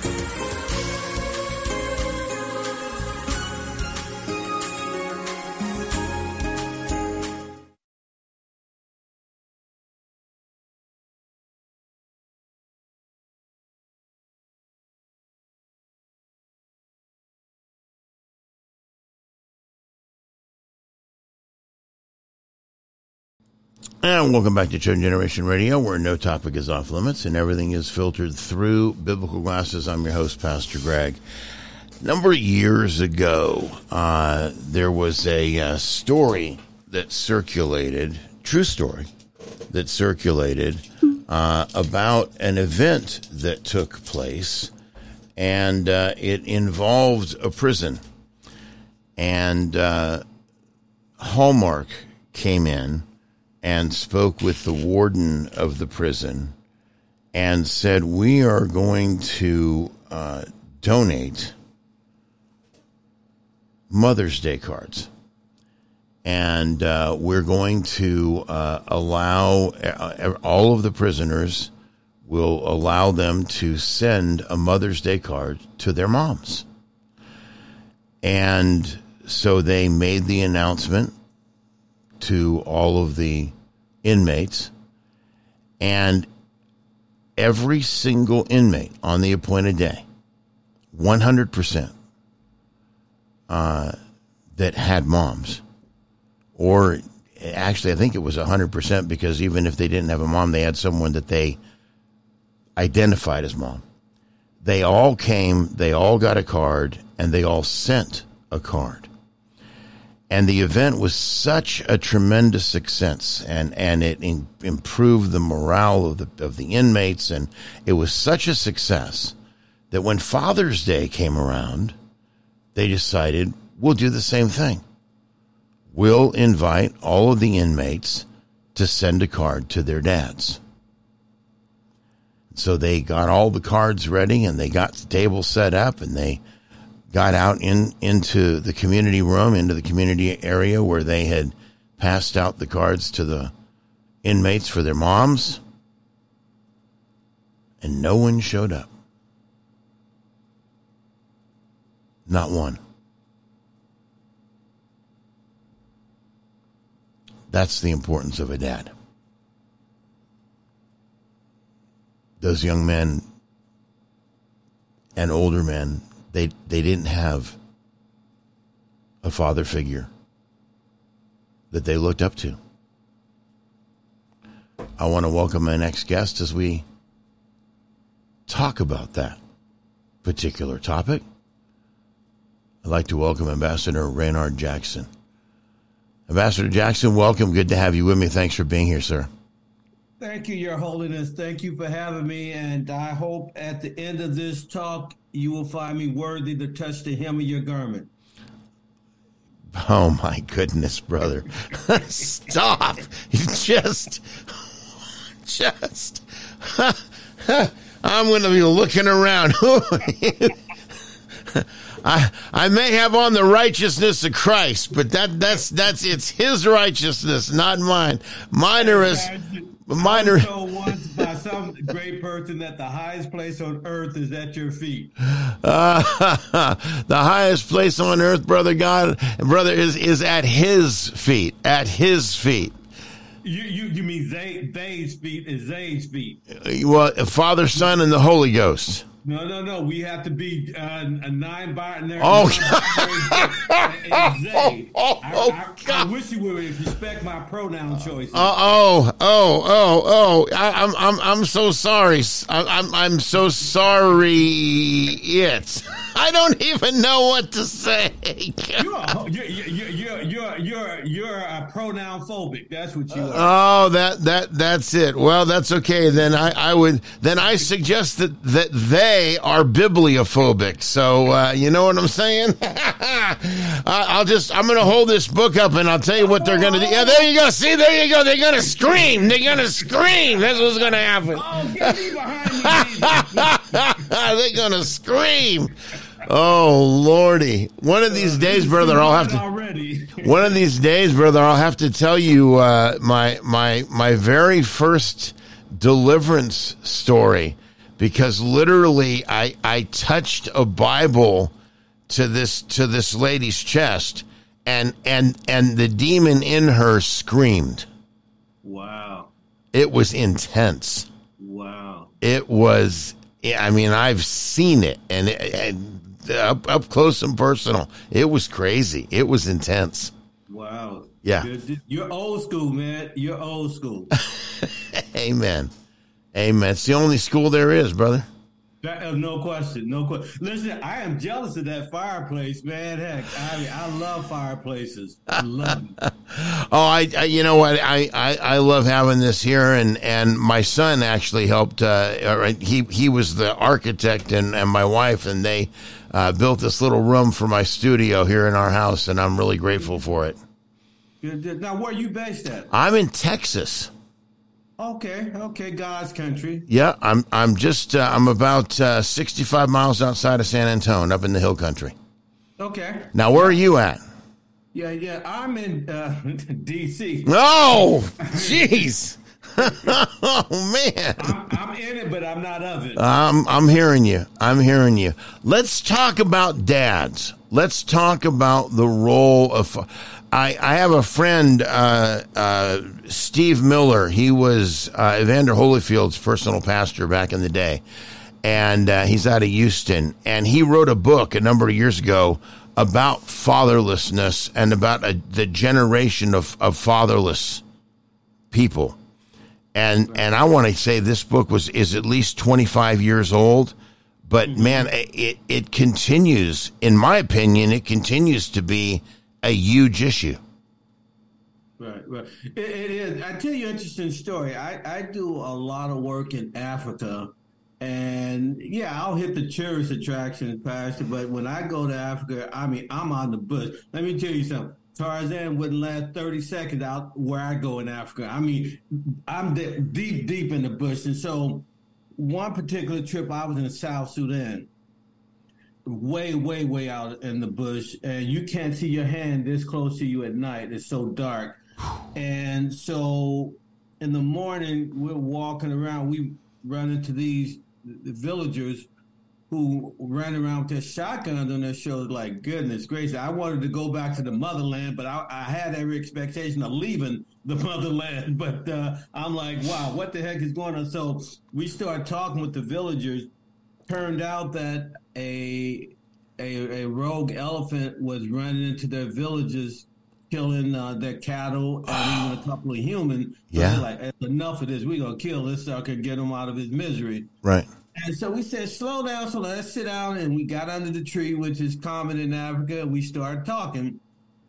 And welcome back to Chosen Generation Radio, where no topic is off limits and everything is filtered through biblical glasses. I'm your host, Pastor Greg. A number of years ago, uh, there was a uh, story that circulated, true story, that circulated uh, about an event that took place, and uh, it involved a prison. And uh, Hallmark came in and spoke with the warden of the prison and said, we are going to uh, donate Mother's Day cards. And uh, we're going to uh, allow uh, all of the prisoners, will allow them to send a Mother's Day card to their moms. And so they made the announcement to all of the inmates, and every single inmate on the appointed day, one hundred percent, uh, that had moms, or actually I think it was one hundred percent, because even if they didn't have a mom, they had someone that they identified as mom. They all came, they all got a card, and they all sent a card. And the event was such a tremendous success, and, and it in, improved the morale of the of the inmates, and it was such a success that when Father's Day came around, they decided, we'll do the same thing. We'll invite all of the inmates to send a card to their dads. So they got all the cards ready, and they got the table set up, and they got out in into the community room, into the community area where they had passed out the cards to the inmates for their moms, and no one showed up. Not one. That's the importance of a dad. Those young men and older men, they they didn't have a father figure that they looked up to. I want to welcome my next guest as we talk about that particular topic. I'd like to welcome Ambassador Raynard Jackson. Ambassador Jackson, welcome. Good to have you with me. Thanks for being here, sir. Thank you, Your Holiness. Thank you for having me. And I hope at the end of this talk, you will find me worthy to touch the hem of your garment. Oh, my goodness, brother. Stop. You just, just, I'm going to be looking around. I I may have on the righteousness of Christ, but that that's that's it's His righteousness, not mine. Mine are as mine are. I was told once by some great person that the highest place on earth is at your feet. Uh, the highest place on earth, brother God, brother, is is at His feet. At His feet. You you you mean they they's feet is they's feet? Well, Father, Son, and the Holy Ghost. No, no, no. We have to be uh, a nine-binary. Oh, I, I, I wish you would respect my pronoun choices. Uh, oh, oh, oh, oh! I, I'm, I'm, I'm so sorry. I, I'm, I'm so sorry. It. I don't even know what to say. You're, a, you're, you're, you're, you're, you're, you're a pronoun phobic. That's what you are. Oh, that, that, that's it. Well, that's okay. Then I, I would. Then I suggest that that they. are bibliophobic. So, uh, you know what I'm saying? I'll just, I'm going to hold this book up and I'll tell you what they're going to do. Yeah, there you go. See, there you go. They're going to scream. They're going to scream. That's what's going to happen. Oh, get me behind me. They're going to scream. Oh, Lordy. One of these days, brother, I'll have to, one of these days, brother, I'll have to tell you, uh, my, my, my very first deliverance story. Because literally, I, I touched a Bible to this to this lady's chest, and and and the demon in her screamed. Wow! It was intense. Wow! It was. I mean, I've seen it, and, it, and up up close and personal. It was crazy. It was intense. Wow! Yeah. You're, you're old school, man. You're old school. Amen. Amen. It's the only school there is, brother. That, uh, no question. No question. Listen, I am jealous of that fireplace, man. Heck, I I love fireplaces. I love them. Oh, I, I you know what? I, I, I love having this here, and, and my son actually helped. Uh, he he was the architect, and, and my wife, and they uh, built this little room for my studio here in our house, and I'm really grateful for it. Now, where are you based at? I'm in Texas. Okay, okay, God's country. Yeah, I'm I'm just uh, I'm about uh, sixty-five miles outside of San Antonio, up in the hill country. Okay. Now, where are you at? Yeah, yeah, I'm in uh, D C Oh, jeez. Oh man. I'm, I'm in it, but I'm not of it. I'm I'm hearing you. I'm hearing you. Let's talk about dads. Let's talk about the role of. I, I have a friend, uh, uh, Steve Miller. He was uh, Evander Holyfield's personal pastor back in the day, and uh, he's out of Houston. And he wrote a book a number of years ago about fatherlessness and about a, the generation of, of fatherless people. And and I want to say this book was is at least twenty-five years old, but mm-hmm. man, it it continues. In my opinion, it continues to be a huge issue. Right, right. It, it is. I tell you an interesting story. I, I do a lot of work in Africa, and yeah, I'll hit the tourist attractions, Pastor, but when I go to Africa, I mean, I'm on the bush. Let me tell you something. Tarzan wouldn't last thirty seconds out where I go in Africa. I mean, I'm de- deep, deep in the bush. And so one particular trip, I was in South Sudan. Way, way, way out in the bush, and you can't see your hand this close to you at night. It's so dark. And so in the morning, we're walking around. We run into these villagers who ran around with their shotguns on their shoulders. Like, goodness gracious. I wanted to go back to the motherland, but I, I had every expectation of leaving the motherland. But uh, I'm like, wow, what the heck is going on? So we started talking with the villagers. Turned out that a a, a rogue elephant was running into their villages, killing uh, their cattle and even a couple of humans. So Yeah. they're like, enough of this. We're going to kill this sucker and get him out of his misery. Right. And so we said, slow down, so let's sit down. And we got under the tree, which is common in Africa. And we started talking.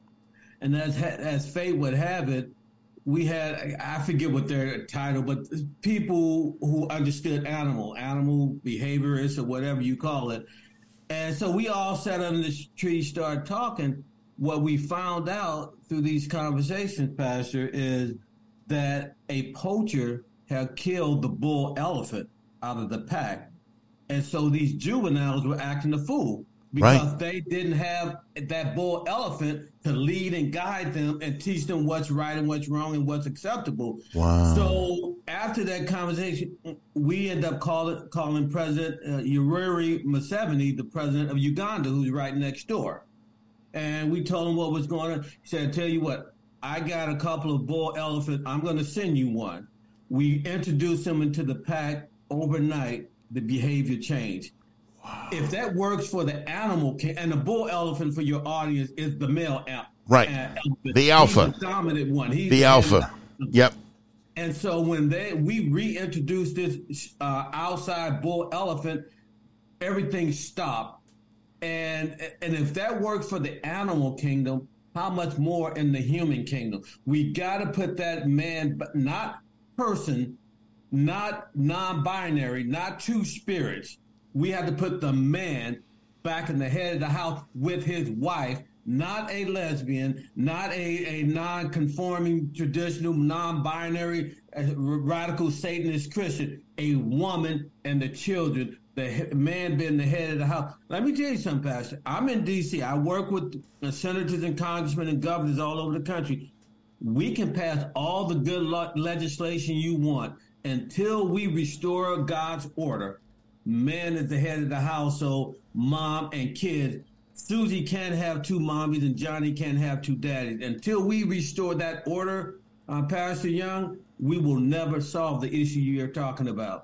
And as, as fate would have it, we had, I forget what their title, but people who understood animal, animal behaviorists or whatever you call it. And so we all sat under the tree, started talking. What we found out through these conversations, Pastor, is that a poacher had killed the bull elephant out of the pack. And so these juveniles were acting a fool because Right. they didn't have that bull elephant to lead and guide them and teach them what's right and what's wrong and what's acceptable. Wow. So after that conversation, we end up calling calling President uh, Yoweri Museveni, the president of Uganda, who's right next door. And we told him what was going on. He said, tell you what, I got a couple of bull elephants. I'm going to send you one. We introduced him into the pack. Overnight, the behavior changed. Wow. If that works for the animal, and the bull elephant for your audience is the male elephant. Right. elephant. The alpha. He's the dominant one. He's The alpha. Yep. And so when they we reintroduced this uh, outside bull elephant, everything stopped. And and if that works for the animal kingdom, how much more in the human kingdom? We got to put that man, but not person, not non-binary, not two spirits. We have to put the man back in the head of the house with his wife, not a lesbian, not a, a non-conforming, traditional, non-binary, uh, radical Satanist Christian, a woman and the children, the man being the head of the house. Let me tell you something, Pastor. I'm in D C. I work with uh, senators and congressmen and governors all over the country. We can pass all the good lo- legislation you want until we restore God's order. Man is the head of the household, mom and kids. Susie can't have two mommies and Johnny can't have two daddies. Until we restore that order, uh, Pastor Young, we will never solve the issue you're talking about.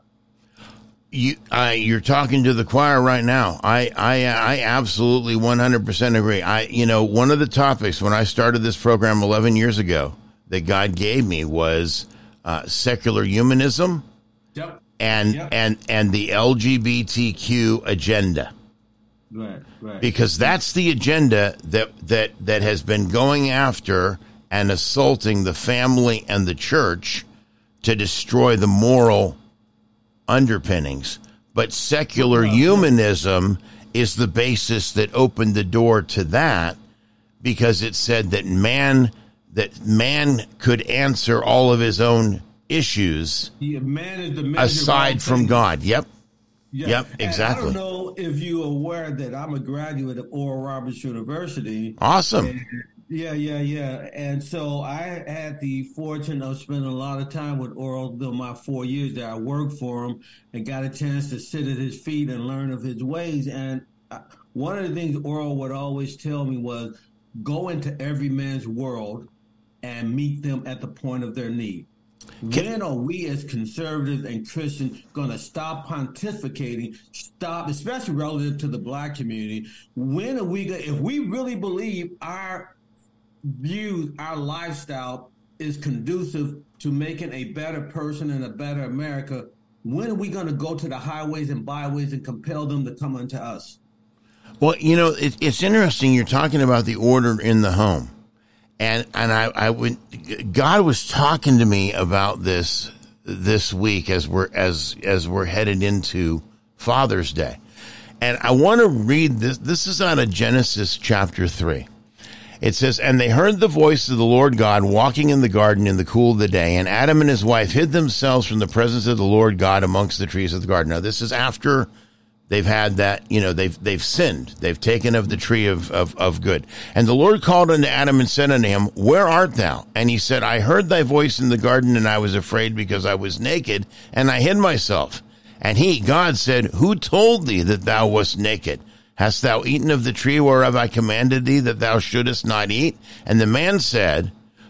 You, I, you're talking to the choir right now. I, I, I absolutely one hundred percent agree. I, you know, one of the topics when I started this program eleven years ago that God gave me was uh, secular humanism, yep. and yep. and and the L G B T Q agenda. Right, right. Because that's the agenda that that that has been going after and assaulting the family and the church to destroy the moral underpinnings. But secular humanism is the basis that opened the door to that, because it said that man that man could answer all of his own issues Yeah, man is the measure of all aside from things. God. Yep. Yeah. Yep, And exactly. I don't know if you're aware that I'm a graduate of Oral Roberts University. Awesome. And- yeah, yeah, yeah. And so I had the fortune of spending a lot of time with Oral during my four years that I worked for him and got a chance to sit at his feet and learn of his ways. And uh, one of the things Oral would always tell me was go into every man's world and meet them at the point of their need. When are we as conservatives and Christians going to stop pontificating, stop, especially relative to the black community? When are we going to, if we really believe our views, our lifestyle is conducive to making a better person and a better America, when are we going to go to the highways and byways and compel them to come unto us? Well, you know, it, it's interesting. You're talking about the order in the home. And and I, I would God was talking to me about this this week as we're as as we're headed into Father's Day. And I want to read this. This is out of Genesis chapter three. It says, "And they heard the voice of the Lord God walking in the garden in the cool of the day, and Adam and his wife hid themselves from the presence of the Lord God amongst the trees of the garden." Now, this is after they've had that, you know, they've they've sinned. They've taken of the tree of, of, of good. "And the Lord called unto Adam and said unto him, Where art thou? And he said, I heard thy voice in the garden, and I was afraid because I was naked, and I hid myself. And he, God, said, Who told thee that thou wast naked? Hast thou eaten of the tree whereof I commanded thee that thou shouldest not eat? And the man said,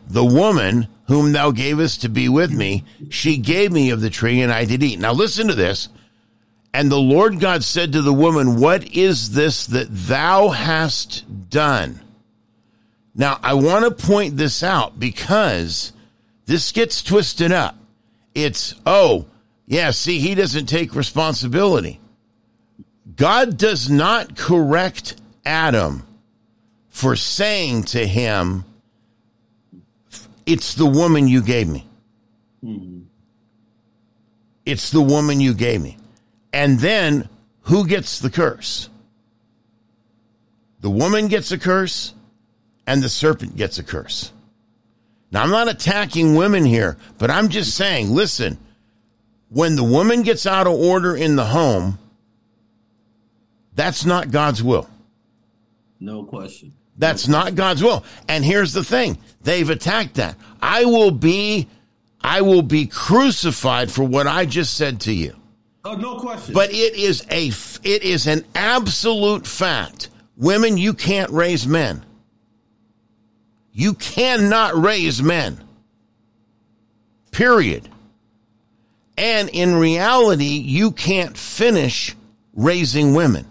the woman whom thou gavest to be with me, she gave me of the tree, and I did eat. Now listen to this. And the Lord God said to the woman, what is this that thou hast done? Now, I want to point this out because this gets twisted up. It's, oh, yeah, see, he doesn't take responsibility. God does not correct Adam for saying to him, it's the woman you gave me. Mm-hmm. It's the woman you gave me. And then who gets the curse? The woman gets a curse and the serpent gets a curse. Now, I'm not attacking women here, but I'm just saying, listen, when the woman gets out of order in the home, that's not God's will. No question. That's not God's will. And here's the thing. They've attacked that. I will be, I will be crucified for what I just said to you. Oh, no question. But it is a, it is an absolute fact. Women, you can't raise men. You cannot raise men. Period. And in reality, you can't finish raising women.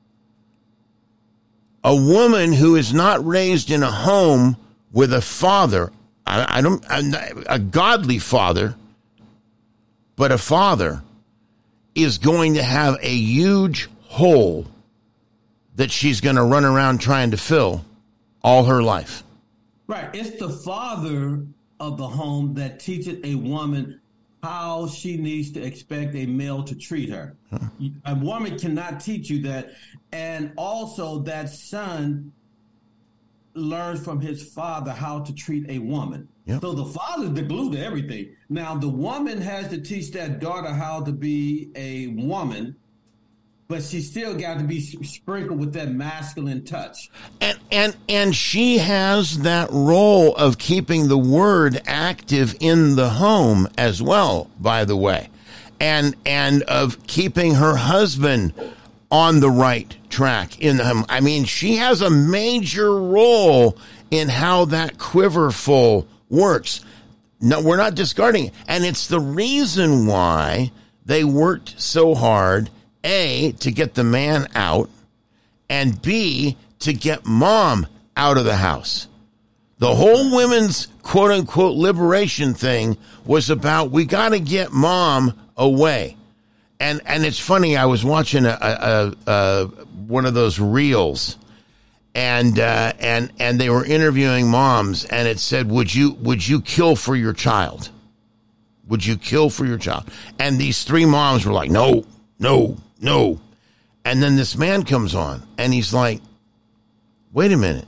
A woman who is not raised in a home with a father, I, I don't, a godly father, but a father, is going to have a huge hole that she's going to run around trying to fill all her life. Right. It's the father of the home that teaches a woman how she needs to expect a male to treat her. Huh. A woman cannot teach you that. And also that son learns from his father how to treat a woman. Yep. So the father's the glue to everything. Now, the woman has to teach that daughter how to be a woman, but she still got to be sprinkled with that masculine touch. And and and she has that role of keeping the word active in the home as well, by the way. And and of keeping her husband on the right track in the home. I mean, she has a major role in how that quiverful works. No, we're not discarding it. And it's the reason why they worked so hard, A, to get the man out, and B, to get mom out of the house. The whole women's quote-unquote liberation thing was about, we got to get mom away. And and it's funny, I was watching a, a, a one of those reels, and uh, and and they were interviewing moms, and it said, "Would you would you kill for your child? Would you kill for your child?" And these three moms were like, "No, no, no." And then this man comes on, and he's like, "Wait a minute.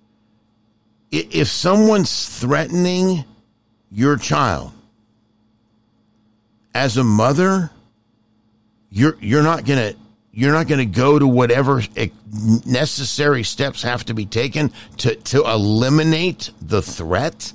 If someone's threatening your child as a mother, You're you're not gonna you're not gonna go to whatever necessary steps have to be taken to, to eliminate the threat?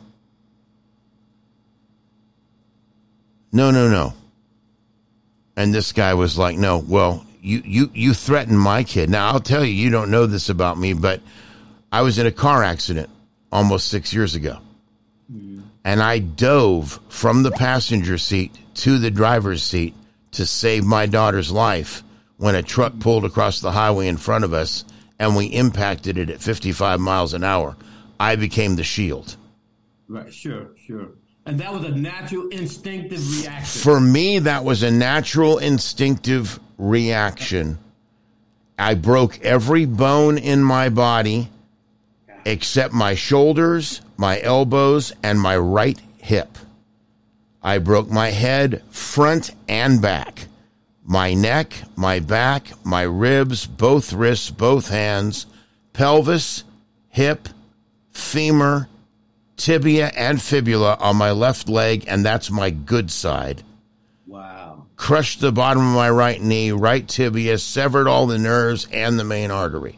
No, no, no. And this guy was like, no, well, you you you threatened my kid. Now I'll tell you, you don't know this about me, but I was in a car accident almost six years ago, mm. and I dove from the passenger seat to the driver's seat to save my daughter's life when a truck pulled across the highway in front of us and we impacted it at fifty-five miles an hour. I became the shield. Right, sure, sure. And that was a natural, instinctive reaction. For me, that was a natural, instinctive reaction. I broke every bone in my body except my shoulders, my elbows, and my right hip. I broke my head front and back, my neck, my back, my ribs, both wrists, both hands, pelvis, hip, femur, tibia, and fibula on my left leg, and that's my good side. Wow. Crushed the bottom of my right knee, right tibia, severed all the nerves and the main artery.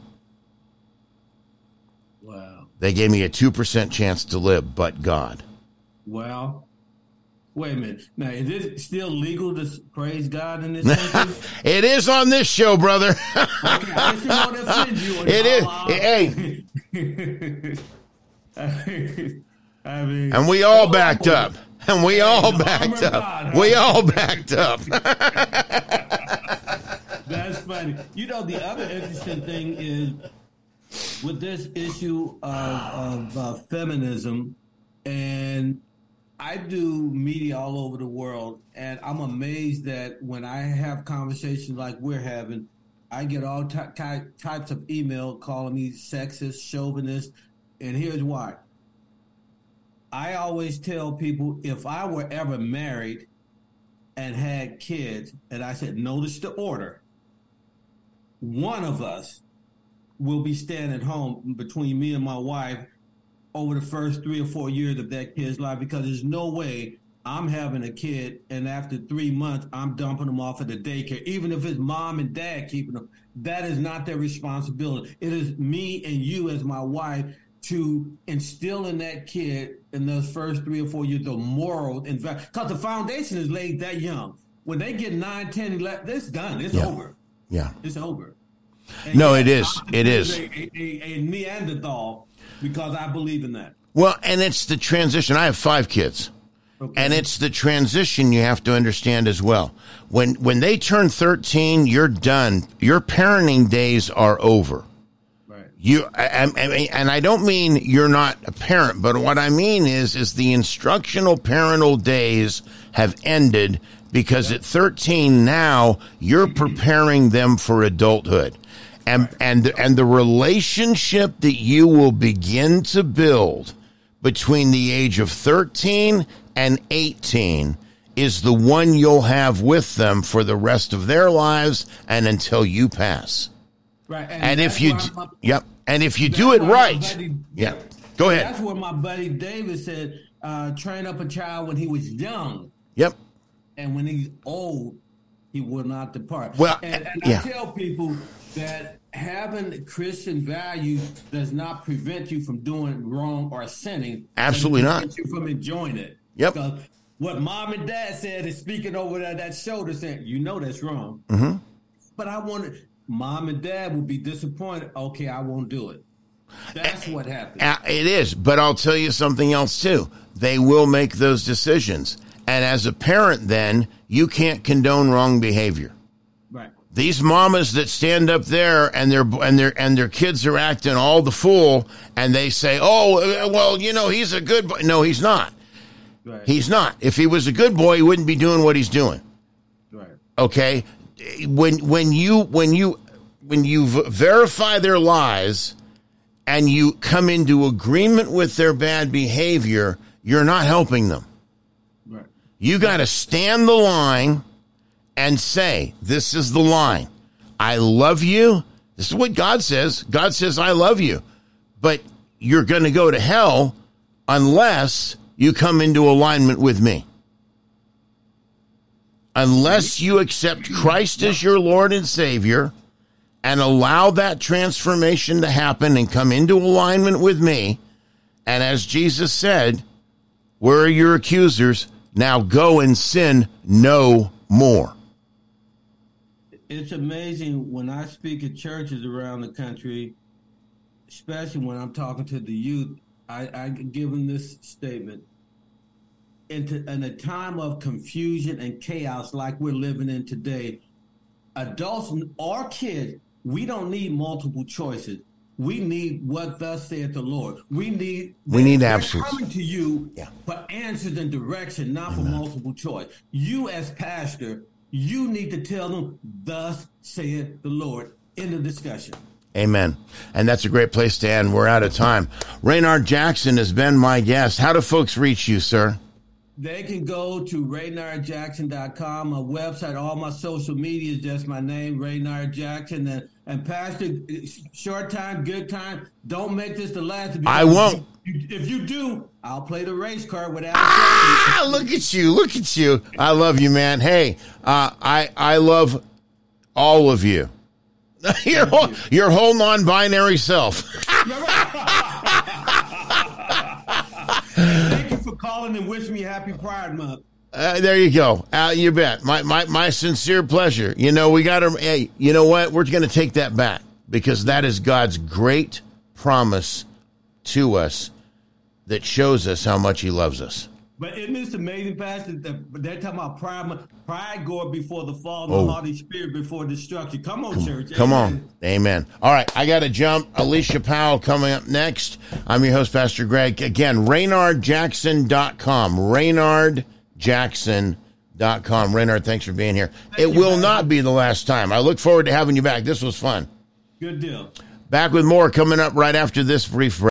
Wow. They gave me a two percent chance to live, but God. Well, wait a minute. Now, is it still legal to praise God in this country? It is on this show, brother. Okay, I just want to offend you. It is. Hey. I mean, and we all oh, backed up. And we all backed up. God, huh? We all backed up. That's funny. You know, the other interesting thing is with this issue of, of uh, feminism, and I do media all over the world, and I'm amazed that when I have conversations like we're having, I get all ty- ty- types of email calling me sexist, chauvinist, and here's why. I always tell people if I were ever married and had kids, and I said, notice the order, one of us will be staying at home between me and my wife over the first three or four years of that kid's life, because there's no way I'm having a kid and after three months I'm dumping them off at the daycare, even if it's mom and dad keeping them. That is not their responsibility. It is me and you as my wife to instill in that kid in those first three or four years the morals, and because the foundation is laid that young. When they get nine, ten, eleven, it's done. It's Yeah. over. Yeah. It's over. And No, yet, it is. I'm It is. A, a, a Neanderthal because I believe in that. Well, and it's the transition. I have five kids. Okay. And it's the transition you have to understand as well. When when they turn thirteen, you're done. Your parenting days are over. Right. You I, I, and I don't mean you're not a parent, but what I mean is is the instructional parental days have ended, because at thirteen now you're preparing them for adulthood. And right. and and the relationship that you will begin to build between the age of thirteen and eighteen is the one you'll have with them for the rest of their lives and until you pass. Right. And, and if you d- my, yep, and if you do it right, buddy, yeah. Go ahead. That's what my buddy David said, uh, train up a child when he was young. Yep. And when he's old, he will not depart. Well, and, and yeah. I tell people that having Christian values does not prevent you from doing wrong or sinning. Absolutely it not. prevents you from enjoying it. Yep. Because what mom and dad said is speaking over that, that shoulder saying, you know that's wrong. Mm-hmm. But I wanted, mom and dad will be disappointed. Okay, I won't do it. That's what happens. It is. But I'll tell you something else, too. They will make those decisions. And as a parent, then, you can't condone wrong behavior. Right. These mamas that stand up there and their and their and their kids are acting all the fool, and they say, "Oh, well, you know, he's a good boy." No, he's not. Right. He's not. If he was a good boy, he wouldn't be doing what he's doing. Right. Okay. When when you when you when you v- verify their lies and you come into agreement with their bad behavior, you're not helping them. Right. You got to stand the line and say, this is the line. I love you. This is what God says. God says, I love you. But you're going to go to hell unless you come into alignment with me. Unless you accept Christ as your Lord and Savior and allow that transformation to happen and come into alignment with me. And as Jesus said, where are your accusers? Now go and sin no more. It's amazing when I speak at churches around the country, especially when I'm talking to the youth, I, I give them this statement. Into, in a time of confusion and chaos like we're living in today, adults or kids, we don't need multiple choices. We need what thus saith the Lord. We need we need answers. Coming to you yeah. for answers and direction, not Amen. For multiple choice. You as pastor, you need to tell them, thus saith the Lord, in the discussion. Amen. And that's a great place to end. We're out of time. Raynard Jackson has been my guest. How do folks reach you, sir? They can go to raynard jackson dot com, my website, all my social media is just my name, Raynard Jackson. And, and Pastor, short time, good time, don't make this the last. I won't. If you, if you do, I'll play the race card without. Ah, look at you. Look at you. I love you, man. Hey, uh, I, I love all of you. your, whole, you. your whole non-binary self. Thank you for calling and wish me happy Pride Month. Uh, there you go. Uh, you bet. My, my, my sincere pleasure. You know, we got to, hey, you know what? We're going to take that back because that is God's great promise to us. that shows us how much he loves us. But isn't this amazing, Pastor? That they're talking about pride, pride going before the fall, Oh. the haughty spirit before destruction. Come on, Come, church. come Amen. on. Amen. All right, I got to jump. Alicia Powell coming up next. I'm your host, Pastor Greg. Again, Raynard Jackson dot com. Raynard Jackson dot com. Raynard, thanks for being here. Thank it you, will man. not be the last time. I look forward to having you back. This was fun. Good deal. Back with more coming up right after this brief break.